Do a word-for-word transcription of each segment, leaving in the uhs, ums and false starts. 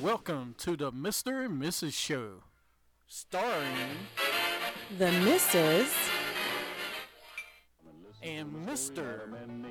Welcome to the Mister and Missus Show, starring The Missus and Mister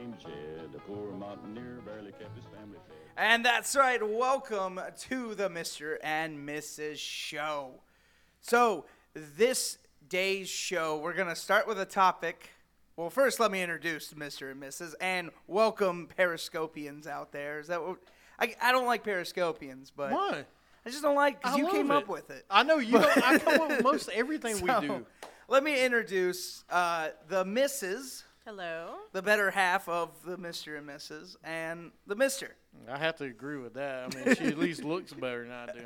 And that's right. Welcome to the Mister and Missus Show. So, this day's show, we're going to start with a topic. Well, first, let me introduce Mister and Missus and welcome Periscopians out there. Is that what? I, I don't like Periscopians, but Why? I just don't like because I you love came it. up with it. I know you. Don't, I come up with most everything So, we do. Let me introduce uh, the Missus, Hello. the better half of the Mister and Missus, and the Mister. I have to agree with that. I mean, she at least looks better than I do.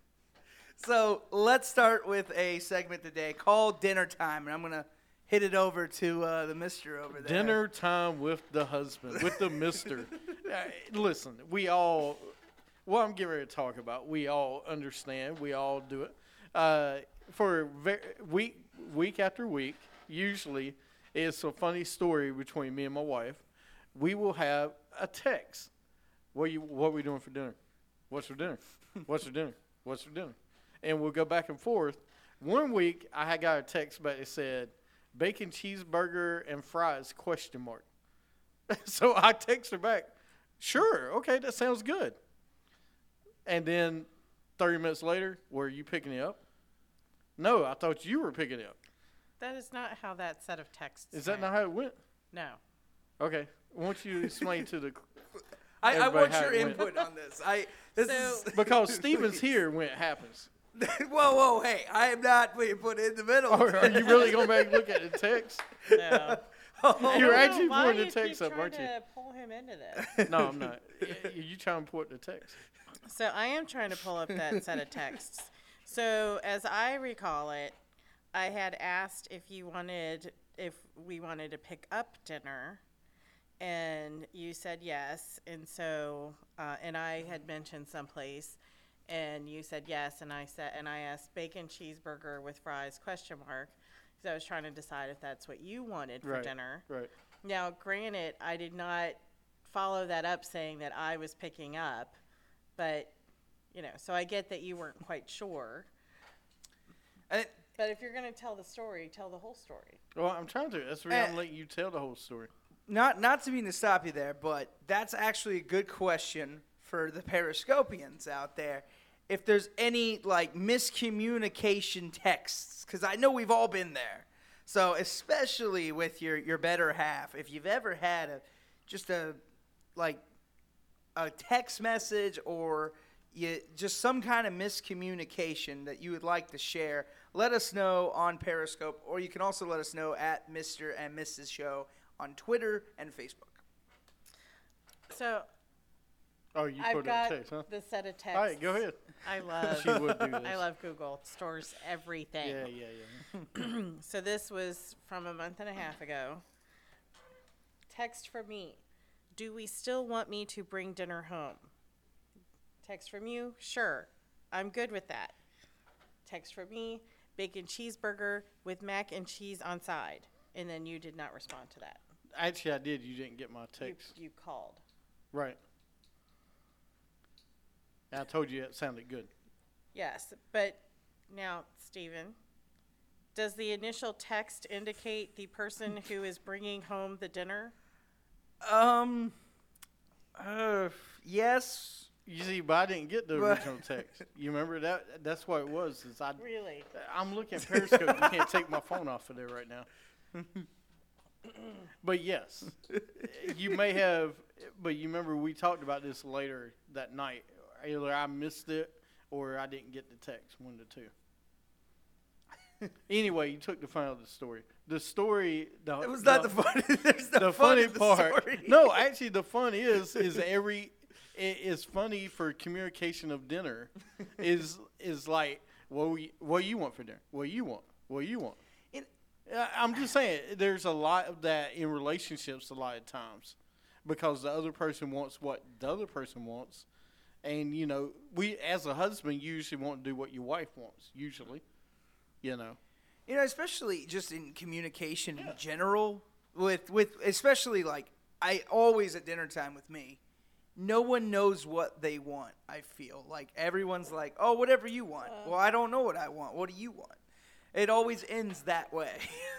So let's start with a segment today called Dinner Time, and I'm gonna hit it over to uh, the Mister over there. Dinner time with the husband, with the Mister. Uh, listen, we all, what I'm getting ready to talk about, we all understand. We all do it. Uh, for ve- week week after week, usually it's a funny story between me and my wife. We will have a text. What you what are we doing for dinner? What's for dinner? What's for dinner? What's for dinner? And we'll go back and forth. One week, I had got a text back that said, bacon cheeseburger and fries, question mark. So I text her back, sure, okay, that sounds good. And then thirty minutes later, were you picking it up? No, I thought you were picking it up. That is not how that set of texts Is that went. not how it went? No. Okay. I want you to explain to the... I, I everybody want how your it went. input on this. I this So- is Because Steven's here when it happens. whoa, whoa, hey! I am not being put in the middle. Or are you really going back and look at the text? No. Oh, You're I don't actually know why pulling the you text keep up, aren't trying you? to pull him into this. No, I'm not. You trying to put the text. So I am trying to pull up that set of texts. So as I recall it, I had asked if you wanted, if we wanted to pick up dinner, and you said yes. And so, uh, and I had mentioned someplace, and you said yes. And I said, and I asked bacon cheeseburger with fries question mark, because I was trying to decide if that's what you wanted for Right. dinner. Right. Now, granted, I did not follow that up saying that I was picking up, but, you know, so I get that you weren't quite sure. And- But if you're going to tell the story, tell the whole story. Well, I'm trying to. That's the reason I'm Uh, letting you tell the whole story. not not to mean to stop you there, but that's actually a good question for the Periscopians out there. If there's any like miscommunication texts, because I know we've all been there. So especially with your your better half, if you've ever had a just a like a text message or you, just some kind of miscommunication that you would like to share, let us know on Periscope, or you can also let us know at Mister and Missus Show on Twitter and Facebook. So Oh, you I've put it in got text, huh? the set of texts. All right, go ahead. I love, She would do this. I love Google. It stores everything. Yeah, yeah, yeah. So this was from a month and a half ago. Text from me. Do we still want me to bring dinner home? Text from you. Sure. I'm good with that. Text from me. Bacon cheeseburger with mac and cheese on side. And then you did not respond to that. Actually, I did. You didn't get my You, text. you called. Right. And I told you it sounded good. Yes. But now, Stephen, does the initial text indicate the person who is bringing home the dinner? Um, uh, yes. You see, but I didn't get the But- original text. You remember that? That's what it was. Is I, Really? I'm looking at Periscope. You can't take my phone off of there right now. But yes, you may have. But you remember we talked about this later that night. Either I missed it or I didn't get the text. One of the two. Anyway, you took the fun out of the story. The story. The, It was not the funny. There's no the fun funny in the part. story. No, actually, the fun is is every. It is funny for communication of dinner. Is is like what we what you want for dinner? What you want? What you want? It- Uh, I'm just saying, there's a lot of that in relationships a lot of times, because the other person wants what the other person wants, and you know, we as a husband you usually want to do what your wife wants. Usually, you know. You know, especially just in communication in general, with with especially like I always at dinner time with me, no one knows what they want. I feel like everyone's like, oh, whatever you want. Uh. Well, I don't know what I want. What do you want? It always ends that way.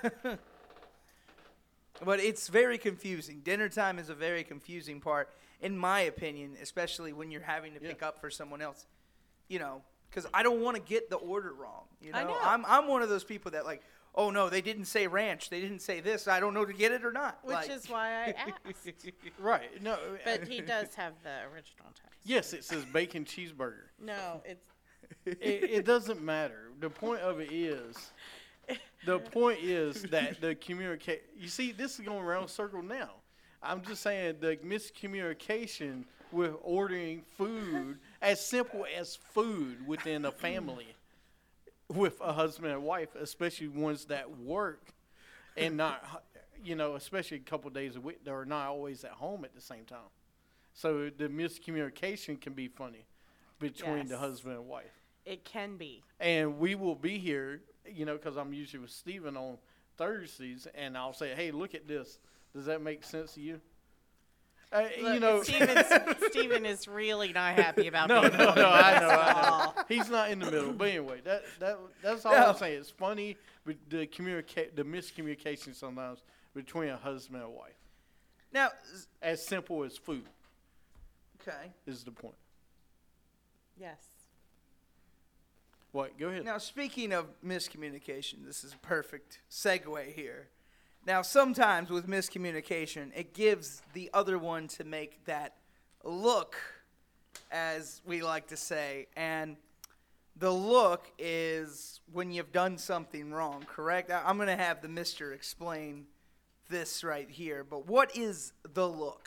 But it's very confusing. Dinner time is a very confusing part, in my opinion, especially when you're having to Yeah. pick up for someone else. You know, because I don't want to get the order wrong. You know, I know. I'm I'm one of those people that like, oh no, they didn't say ranch, they didn't say this. I don't know to get it or not. Which Like- is why I asked. Right. No. But he does have the original text. Yes, it says bacon cheeseburger. No, it's it, it doesn't matter. The point of it is, the point is that the communicate. You see, this is going around circle now. I'm just saying the miscommunication with ordering food, as simple as food within a family, with a husband and wife, especially ones that work and not, you know, especially a couple of days a week, they're not always at home at the same time. So the miscommunication can be funny between the Yes. husband and wife. it can be. And we will be here, you know, because I'm usually with Stephen on Thursdays, and I'll say, hey, look at this. Does that make sense to you? Uh, you Look, know, Steven's, Steven is really not happy about no, being no, on no, this I know, I know. call. He's not in the middle. But anyway, that that that's all No. I'm saying. It's funny, but the communicate, the miscommunication sometimes between a husband and wife, Now, s- as simple as food, okay. is the point. Yes. What? Go ahead. Now, speaking of miscommunication, this is a perfect segue here. Now, sometimes with miscommunication, it gives the other one to make that look, as we like to say, and the look is when you've done something wrong, correct? I- I'm going to have the mister explain this right here, but what is the look?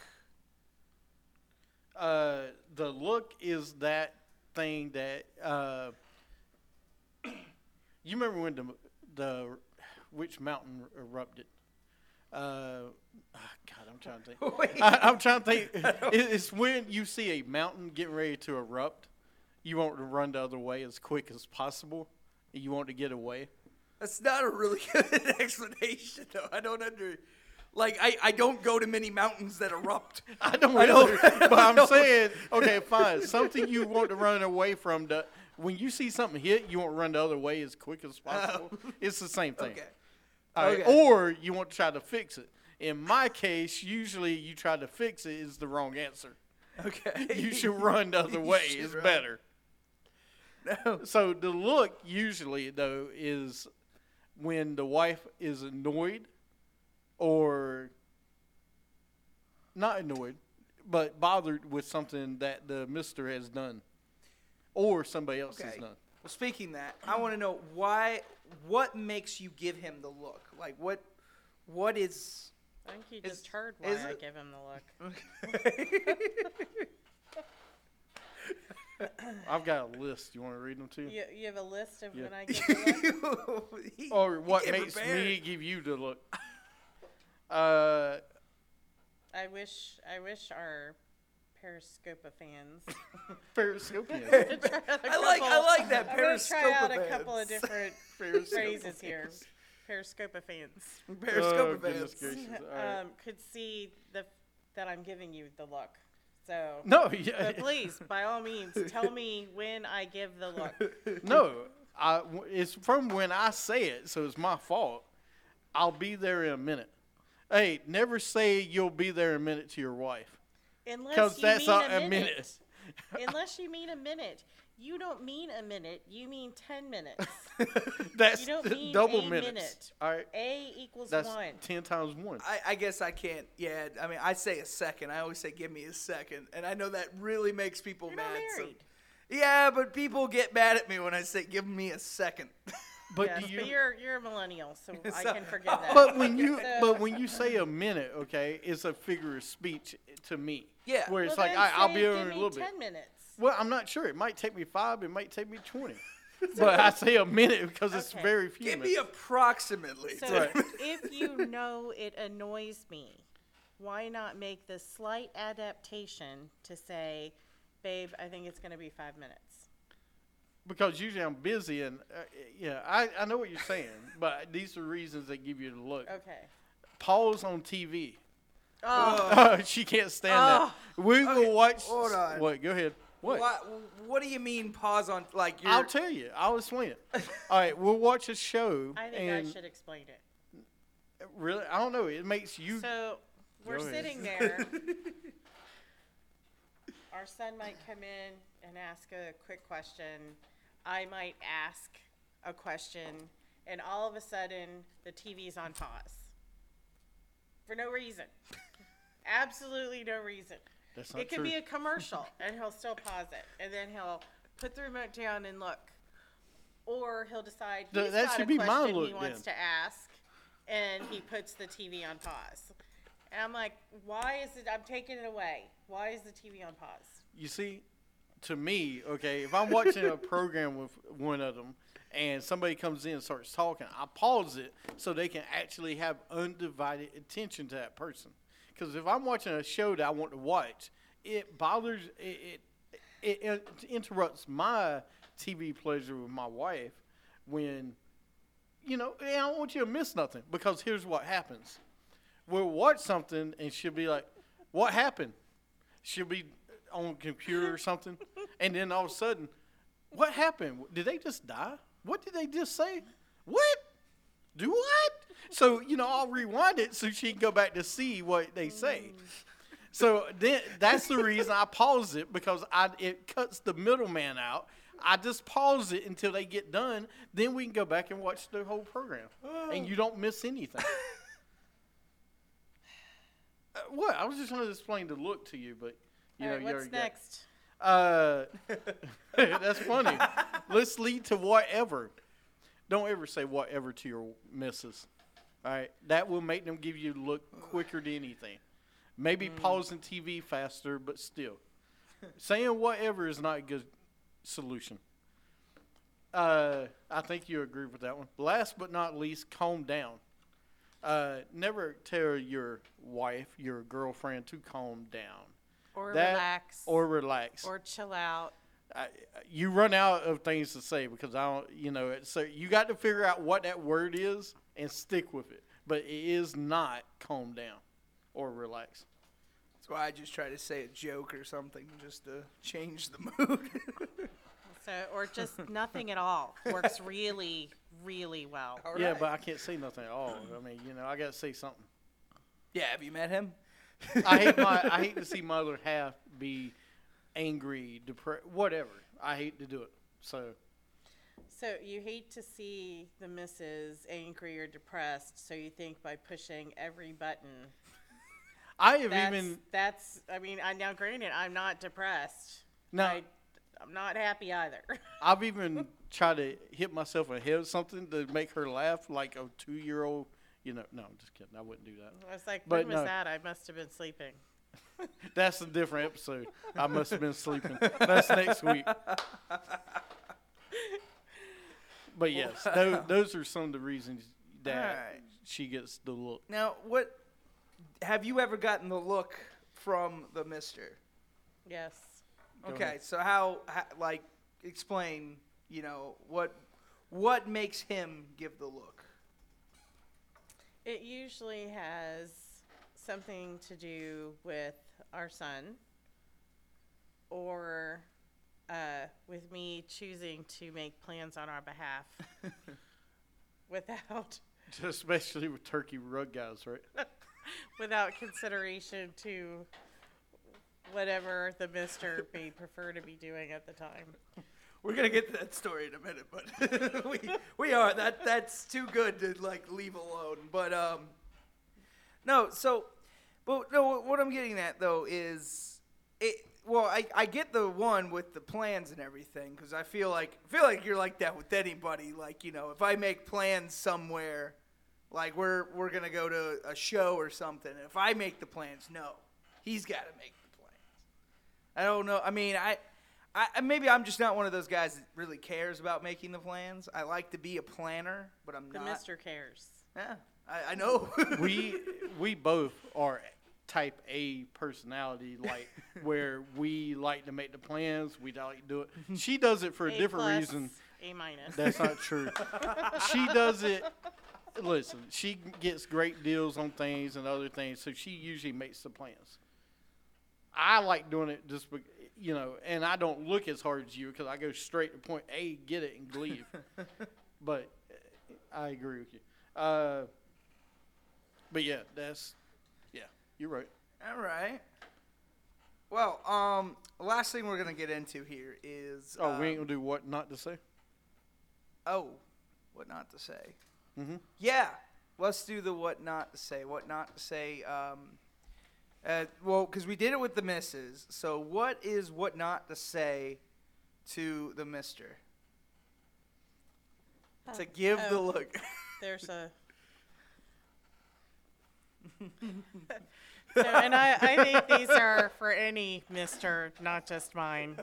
Uh, the look is that thing that uh, you remember when the the which mountain erupted? Uh, ah, God, I'm trying to think. Wait. I, I'm trying to think. It- It's when you see a mountain getting ready to erupt, you want to run the other way as quick as possible. And you want to get away. That's not a really good explanation, though. I don't under, like, I, I don't go to many mountains that erupt. I don't I don't- either, but I'm don't. saying, okay, fine. Something you want to run away from. The, when you see something hit, you want to run the other way as quick as possible. It's the same thing. Okay. All right, Okay. or you want to try to fix it. In my case, usually you try to fix it is the wrong answer. Okay. You should run the other You way. should It's run. better. No. So the look usually though is when the wife is annoyed or not annoyed, but bothered with something that the mister has done or somebody else has Okay. done. Well, speaking that, I want to know why. What makes you give him the look? Like, what? What is? I think you Is- just heard why is I it- give him the look. I've got a list. You want to read them too? You, you have a list of Yeah. when I give the look? He- Or he what came makes prepared. me give you the look? Uh, I wish I wish our Periscopa fans. Periscopian. I like I like that I'm gonna try out a Periscope couple of different phrases here. Periscopa fans Periscope Oh, goodness fans. gracious. All right. um, could see the that I'm giving you the look. So, No, yeah. but please, by all means, tell me when I give the look. No, I, it's from when I say it, so it's my fault. I'll be there in a minute. Hey, never say you'll be there in a minute to your wife. Unless Because you that's mean a, a a minute. minute. Unless you mean a minute. You don't mean a minute. You mean ten minutes. That's You don't mean double a minutes. minute. All right, A equals that's one. ten times one. I, I guess I can't. Yeah, I mean, I say a second. I always say, "Give me a second," and I know that really makes people You're mad. not so- married. yeah, but people get mad at me when I say, "Give me a second." But Yes, do you? but you're you're a millennial, so I So- can forgive that. But when you, So- but when you say a minute, okay, it's a figure of speech to me. Yeah. Where it's Well, like then I, I'll say, be there give in a me little bit. ten minutes. Well, I'm not sure. It might take me five. It might take me twenty. But I say a minute because it's Okay. very few. Give me minutes. approximately. So Right. if you know it annoys me, why not make the slight adaptation to say, babe, I think it's going to be five minutes. Because usually I'm busy and uh, yeah, I, I know what you're saying, but these are reasons that give you the look. Okay. Pause on T V. Oh, Oh, she can't stand Oh. that. We will Okay, watch. hold on. What? Go ahead. What? What, what do you mean pause on, like, you're... I'll tell you. I'll explain it. All right, we'll watch a show. I think and I should explain it. Really, I don't know. It makes you. So we're Go ahead. sitting there. Our son might come in and ask a quick question. I might ask a question, and all of a sudden, the T V's on pause for no reason. Absolutely no reason. That's not It could true. be a commercial, and he'll still pause it, and then he'll put the remote down and look, or he'll decide Th- he's that got should a be my question he look wants then. to ask, and he puts the T V on pause. And I'm like, why is it? I'm taking it away. Why is the T V on pause? You see, to me, okay, if I'm watching a program with one of them and somebody comes in and starts talking, I pause it so they can actually have undivided attention to that person. Because if I'm watching a show that I want to watch, it bothers, it, it, it interrupts my T V pleasure with my wife when, you know, I don't want you to miss nothing. Because here's what happens. We'll watch something and she'll be like, what happened? She'll be on a computer or something. And then all of a sudden, what happened? Did they just die? What did they just say? What? Do what? So, you know, I'll rewind it so she can go back to see what they say. So then that's the reason I pause it, because I it cuts the middleman out. I just pause it until they get done. Then we can go back and watch the whole program. And you don't miss anything. Uh, what? I was just trying to explain the look to you, but you All know, right, you what's already got- next? Uh, that's funny. Let's lead to whatever. Don't ever say whatever to your missus. All right, that will make them give you look quicker than anything. Maybe pausing T V faster, but still, saying whatever is not a good solution. Uh, I think you agree with that one. Last but not least, calm down. Uh, never tell your wife, your girlfriend, to calm down. Or That- relax. Or relax. or chill out. I, you run out of things to say because I don't, you know, it- so you got to figure out what that word is and stick with it. But it is not calm down or relax. That's why I just try to say a joke or something just to change the mood. So, or just nothing at all works really, really well. All Yeah, right. but I can't say nothing at all. I mean, you know, I got to say something. Yeah, have you met him? I hate my, I hate to see my other half be angry, depressed, whatever. I hate to do it. So So you hate to see the missus angry or depressed, so you think by pushing every button. I have That's, even that's I mean, I now granted, I'm not depressed. no, I, I'm not happy either. I've even tried to hit myself in the head with something to make her laugh like a two-year-old. You know, no, I'm just kidding. I wouldn't do that. I was like, But when was no. that? I must have been sleeping. That's a different episode. I must have been sleeping. That's next week. But yes, those, those are some of the reasons that Alright. she gets the look. Now, what have you ever gotten the look from the mister? Yes. Go Okay, ahead. so how, how, like, explain, you know, what what makes him give the look? It usually has something to do with our son or uh, with me choosing to make plans on our behalf without Especially with turkey rug guys, right? without consideration to whatever the mister may prefer to be doing at the time. We're gonna get to that story in a minute, but we we are that that's too good to like leave alone. But um, no, so, but no, what I'm getting at though is it. Well, I, I get the one with the plans and everything because I feel like I feel like you're like that with anybody. Like, you know, if I make plans somewhere, like we're we're gonna go to a show or something. If I make the plans, no, he's got to make the plans. I don't know. I mean, I, I maybe I'm just not one of those guys that really cares about making the plans. I like to be a planner, but I'm The not. mister cares. Yeah, I, I know. we we both are type A personality, like where we like to make the plans, we like to do it. She does it for a, A different plus, reason. A minus. That's not true. She does it listen, she gets great deals on things and other things, so she usually makes the plans. I like doing it just, be, you know, and I don't look as hard as you because I go straight to point A, get it, and leave. But I agree with you. Uh, but yeah, that's, yeah, you're right. All right. Well, um, last thing we're gonna get into here is. Oh, um, we ain't gonna do what not to say? Oh, what not to say? Mm-hmm. Yeah, let's do the what not to say. What not to say. Um, uh, well, because we did it with the missus. So, what is what not to say to the Mister? To give the Oh. look. There's a. So, and I, I think these are for any mister, not just mine.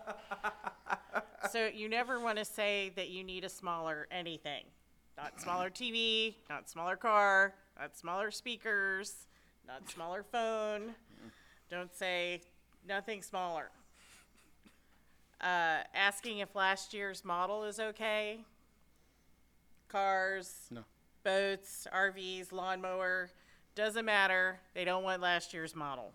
So you never want to say that you need a smaller anything. Not smaller T V, not smaller car, not smaller speakers, not smaller phone. Don't say nothing smaller. Uh, asking if last year's model is okay. Cars, No. boats, R Vs, lawnmower, doesn't matter. They don't want last year's model.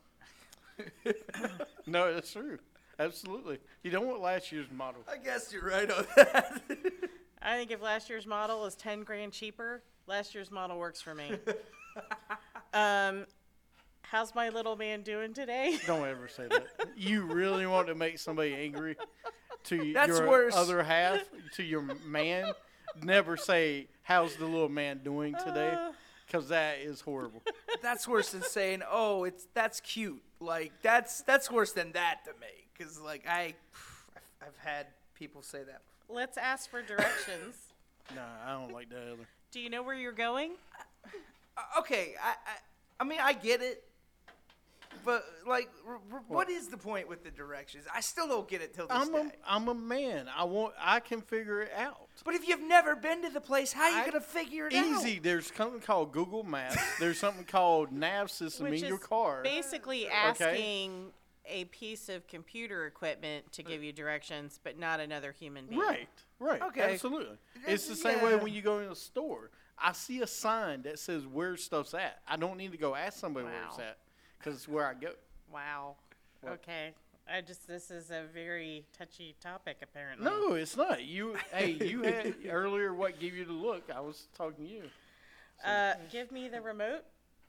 No, that's true. Absolutely. You don't want last year's model. I guess you're right on that. I think if last year's model is ten grand cheaper, last year's model works for me. um, how's my little man doing today? Don't ever say that. You really want to make somebody angry to That's your worse. other half, to your man. Never say, how's the little man doing today? Uh. Because that is horrible. That's worse than saying, "Oh, it's that's cute." Like that's that's worse than that to me. Because like I, I've, I've had people say that. Let's ask for directions. Nah, I don't like that either. Do you know where you're going? Uh, okay, I, I I mean I get it, but like, r- r- what is the point with the directions? I still don't get it till this I'm day. a, I'm a man. I want. I can figure it out. But if you've never been to the place, how are you I- gonna figure it out? Easy. There's something called Google Maps. There's something called nav system Which in is your car. basically asking a piece of computer equipment to give you directions, but not another human being. Right, right. Okay. Absolutely. It's the same way Yeah. when you go in a store. I see a sign that says where stuff's at. I don't need to go ask somebody where it's Wow. at because it's where I go. Wow. What? Okay. I just this is a very touchy topic apparently. No, it's not. You, hey, you had earlier what gave you the look. I was talking to you. Uh, give me the remote.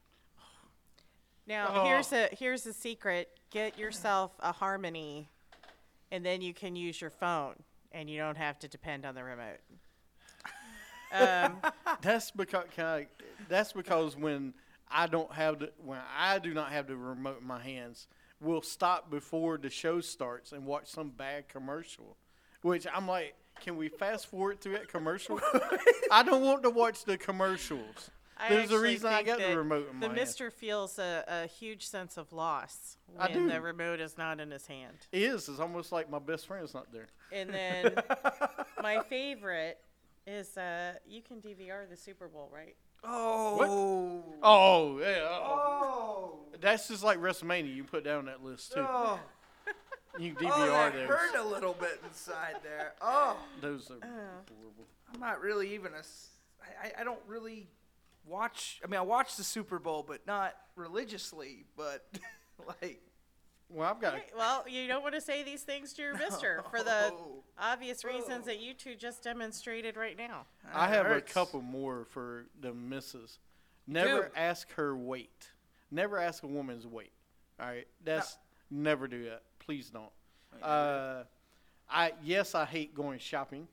Now Oh. here's a here's a secret. Get yourself a Harmony, and then you can use your phone, and you don't have to depend on the remote. Um, That's because can I, that's because when I don't have the when I do not have the remote in my hands, we'll stop before the show starts and watch some bad commercial, which I'm like, can we fast forward through that commercial? I don't want to watch the commercials. I There's a actually reason I think got the that remote in The my hand. Mister feels a, a huge sense of loss I when do. the remote is not in his hand. It is. It's almost like my best friend's not there. And then my favorite is uh, you can D V R the Super Bowl, right? Oh. Oh, yeah. Uh-oh. Oh. That's just like WrestleMania. You can put that on that list too. Oh. You can Oh, D V R that those. hurt a little bit inside there. Oh. Those are Uh. horrible. I'm not really even a. s- I, I- I don't really watch. I mean, I watch the Super Bowl, but not religiously. But like, Well, I've got. Okay, well, you don't want to say these things to your Mister for the No. obvious Oh. reasons that you two just demonstrated right now. I that have hurts. a couple more for the missus. Never Do. ask her weight. Never ask a woman's weight. All right, that's never do that. Please don't. Uh, I yes, I hate going shopping.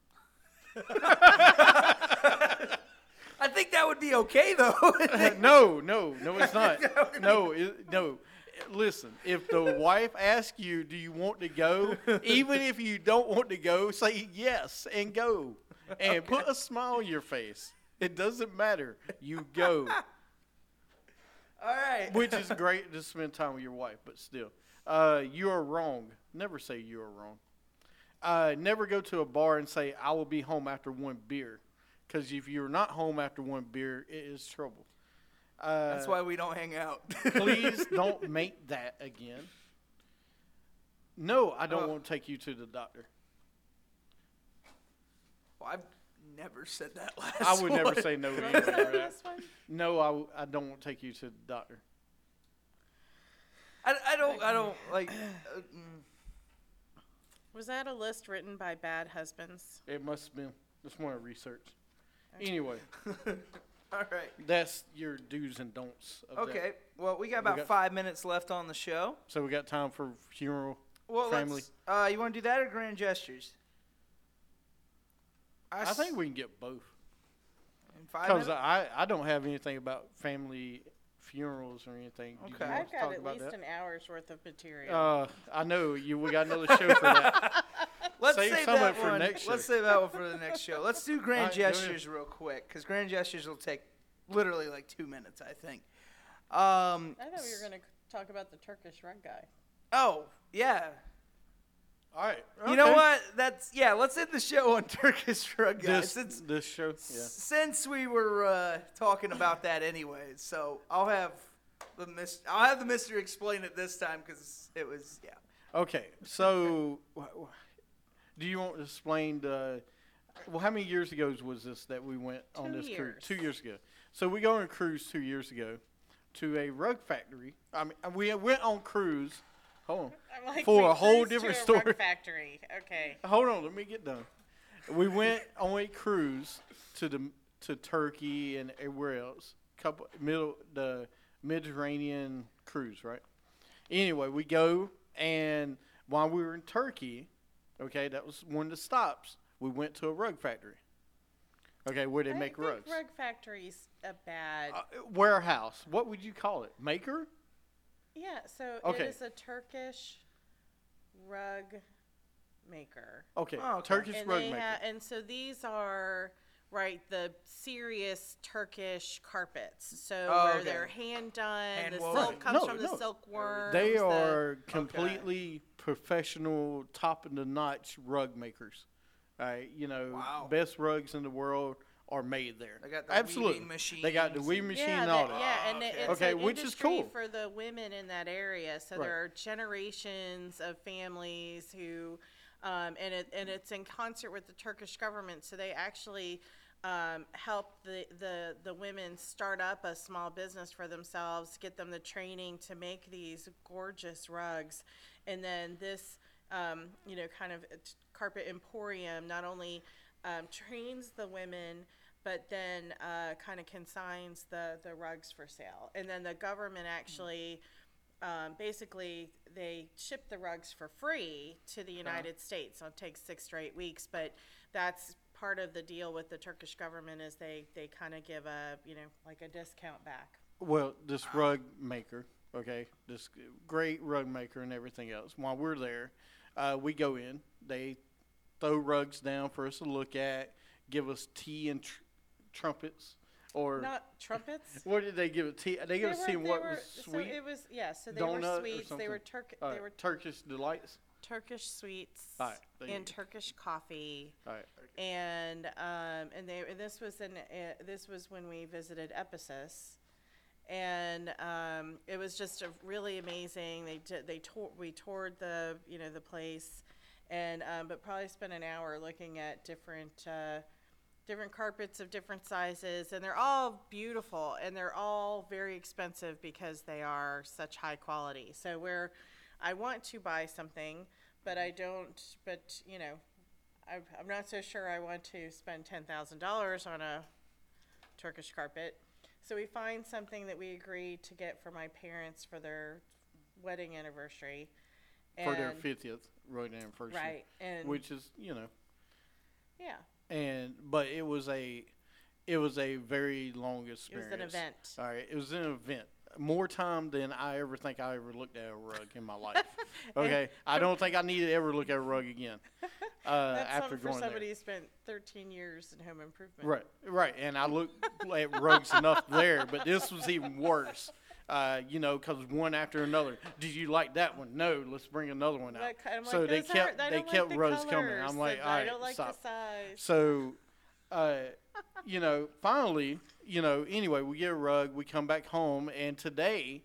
I think that would be okay though. no, no, no, it's not. No, it, no. Listen, if the wife asks you, "Do you want to go?" Even if you don't want to go, say yes and go, and put a smile on your face. It doesn't matter. You go. All right. Which is great to spend time with your wife, but still. Uh, you are wrong. Never say you are wrong. Uh, never go to a bar and say, I will be home after one beer. Because if you're not home after one beer, it is trouble. Uh, That's why we don't hang out. please don't make that again. No, I don't Oh. want to take you to the doctor. Well, I've never said that last I would one. never say no What anyway. was that Right? last one? No, I, w- I don't want to take you to the doctor. I, I don't, I don't, like, uh, mm. Was that a list written by bad husbands? It must have been. That's one I researched. Okay. Anyway, All right. that's your do's and don'ts. Of Okay, That. well, we got about got- five minutes left on the show. So we got time for funeral. Well, Family. let's, uh, you want to do that or grand gestures? I s- think we can get both. in five Because minutes. I, I don't have anything about family funerals or anything. Do you Okay. want I've to got talk at about least that? an hour's worth of material. Uh, I know you. We got another show for that. Let's save save some of that it for one. next Let's show. save that one for the next show. Let's do grand Alright, go ahead. gestures real quick because grand gestures will take literally like two minutes, I think. Um, I thought we were going to talk about the Turkish rug guy. Oh yeah. All right. You know okay. what? That's yeah. Let's end the show on Turkish rug guys. This Since this show. Yeah. since we were uh, talking about that anyways, so I'll have the mis- I'll have the Mister explain it this time because it was yeah. Okay. So, wh- wh- do you want to explain the? Well, how many years ago was this that we went on Two this cruise? years. Two years ago. So we go on a cruise two years ago to a rug factory. I mean, we went on cruise. Hold on. I'm like, For we a whole cruised different to a rug story. factory. Okay. Hold on, let me get done. We went on a cruise to the to Turkey and everywhere else. Couple middle the Mediterranean cruise, right? Anyway, we go and while we were in Turkey, okay, that was one of the stops. We went to a rug factory. Okay, where they I make think rugs. Rug factory's a bad. Uh, warehouse. What would you call it? Maker? yeah. So okay. it is a Turkish rug maker. Okay. Oh, okay. Turkish and rug they maker. ha- and so these are right the serious Turkish carpets. So Oh, where okay. they're hand done. Hand the woven. silk comes No, from no. the silkworms. They the- are completely professional, top of the notch rug makers. All right, you know, Wow. best rugs in the world are made there. They got the Absolutely. weaving machines. They got the weaving machine yeah, and all that- that. yeah, and okay. it- it's Okay, an which is industry cool. for the women in that area. So Right. there are generations of families who, um, and it and it's in concert with the Turkish government. So they actually um, help the, the the women start up a small business for themselves, get them the training to make these gorgeous rugs, and then this, um, you know, kind of carpet emporium not only um, trains the women, but then uh, kind of consigns the, the rugs for sale. And then the government actually, um, basically, they ship the rugs for free to the United States. So it takes six or eight weeks, but that's part of the deal with the Turkish government is they, they kind of give a, you know, like a discount back. Well, this rug maker, okay, this great rug maker and everything else. While we're there, uh, we go in. They throw rugs down for us to look at, give us tea and tr- trumpets, or Not trumpets. what did they give it? Tea? They give us tea and what was so sweet it was, yeah, so they donut were or sweets. They something? were Turk. All They right, were Turkish delights. Turkish sweets All right, there you and go. Turkish coffee. All right. And um, and they and this was in uh, this was when we visited Ephesus, and um, it was just a really amazing. They did they tour, we toured the you know the place, and um, but probably spent an hour looking at different uh, different carpets of different sizes, and they're all beautiful, and they're all very expensive because they are such high quality. So where I want to buy something, but I don't. But you know. I- I'm not so sure I want to spend ten thousand dollars on a Turkish carpet. So we find something that we agreed to get for my parents for their wedding anniversary. For their And- fiftieth wedding anniversary, Right. And which is you know, yeah, and but it was a, it was a very long it experience. was an event. All right, it was an event. More time than I ever think I ever looked at a rug in my life. Okay, I don't think I need to ever look at a rug again. Uh, That's after something for going somebody there. who spent thirteen years in home improvement. Right, right, and I looked at rugs enough there, but this was even worse. Uh, you know, because one after another. Did you like that one? No, let's bring another one out. What ki- I'm So like, they those kept- aren't- I they don't like kept the rows coming. colors, I'm like, and all I right, don't like stop. the size. So, uh, you know, finally, you know, anyway, we get a rug, we come back home, and today,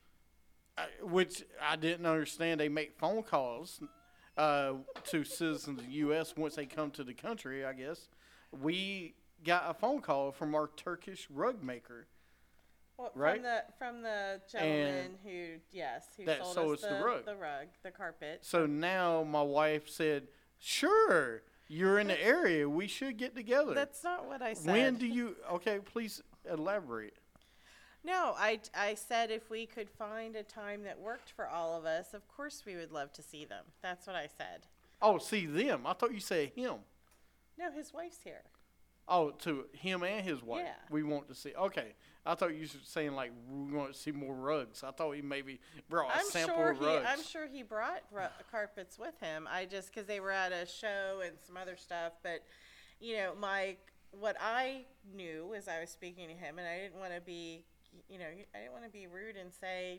I, which I didn't understand, they make phone calls uh, to citizens of the U S once they come to the country, I guess. we got a phone call from our Turkish rug maker. Well, Right? From the from the gentleman who yes who that sold sold us us the the, rug. the rug, the carpet. So now my wife said, "Sure, you're in the area. We should get together." That's not what I said. When do you? Okay, please elaborate. No, I, I said if we could find a time that worked for all of us, of course we would love to see them. That's what I said. Oh, see them. I thought you said him. No, his wife's here. Oh, to him and his wife. Yeah. We want to see. Okay. I thought you were saying like we want to see more rugs. I thought he maybe brought a I'm sample sure of he rugs. I'm sure he brought ru- carpets with him. I just because they were at a show and some other stuff, but you know my what I knew as I was speaking to him, and I didn't want to be you know I didn't want to be rude and say,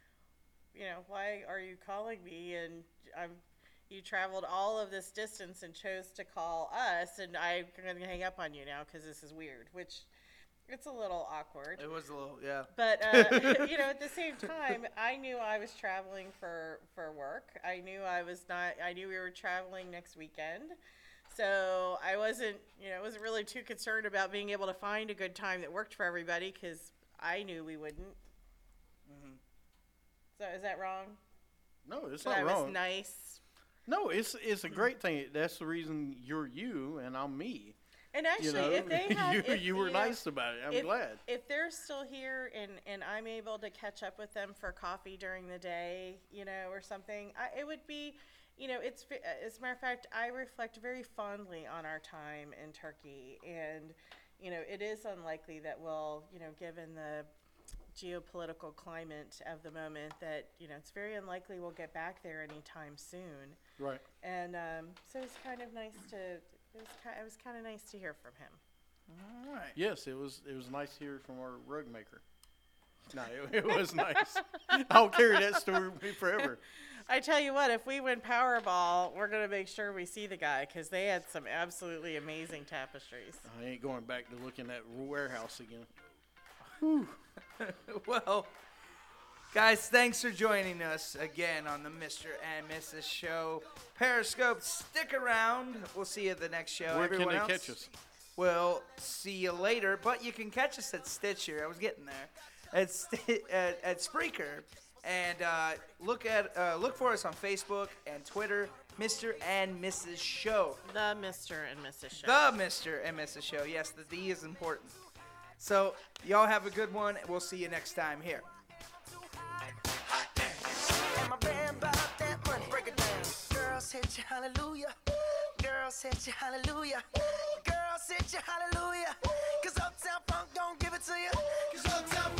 you know, why are you calling me and I'm you traveled all of this distance and chose to call us, and I'm going to hang up on you now because this is weird, which it's a little awkward. It was a little, yeah. But, uh, you know, at the same time, I knew I was traveling for, for work. I knew I was not, I knew we were traveling next weekend. So I wasn't, you know, wasn't really too concerned about being able to find a good time that worked for everybody because I knew we wouldn't. Mm-hmm. So is that wrong? No, it's That not I wrong. was nice. No, it's it's a great thing. That's the reason you're you and I'm me. And actually, You know, if they had, you, if, you were you know, nice about it. I'm if, glad. If they're still here and, and I'm able to catch up with them for coffee during the day, you know, or something, I, it would be, you know, it's, as a matter of fact, I reflect very fondly on our time in Turkey. And, you know, it is unlikely that we'll, you know, given the geopolitical climate of the moment, that, you know, it's very unlikely we'll get back there anytime soon. Right. And um, so it's kind of nice to, it was, ki- it was kind of nice to hear from him. All right. Yes, it was it was nice to hear from our rug maker. No, it, it was nice. I'll carry that story with me forever. I tell you what, if we win Powerball, we're going to make sure we see the guy because they had some absolutely amazing tapestries. I ain't going back to looking at warehouse again. Well, guys, thanks for joining us again on the Mister and Missus Show. Periscope, stick around. We'll see you at the next show. Where Everyone can they else, catch us? We'll see you later, but you can catch us at Stitcher. I was getting there. At, St- at, at Spreaker. And uh, look at uh, look for us on Facebook and Twitter, Mister and Missus Show. The Mister and Missus Show. The Mister and Missus Show. Yes, the D is important. So, y'all have a good one. We'll see you next time here. And my band bought that money. Break it down. Girls hit you hallelujah. Girls hit you hallelujah. Girls hit you hallelujah. Cause Uptown Funk don't give it to you. Cause Uptown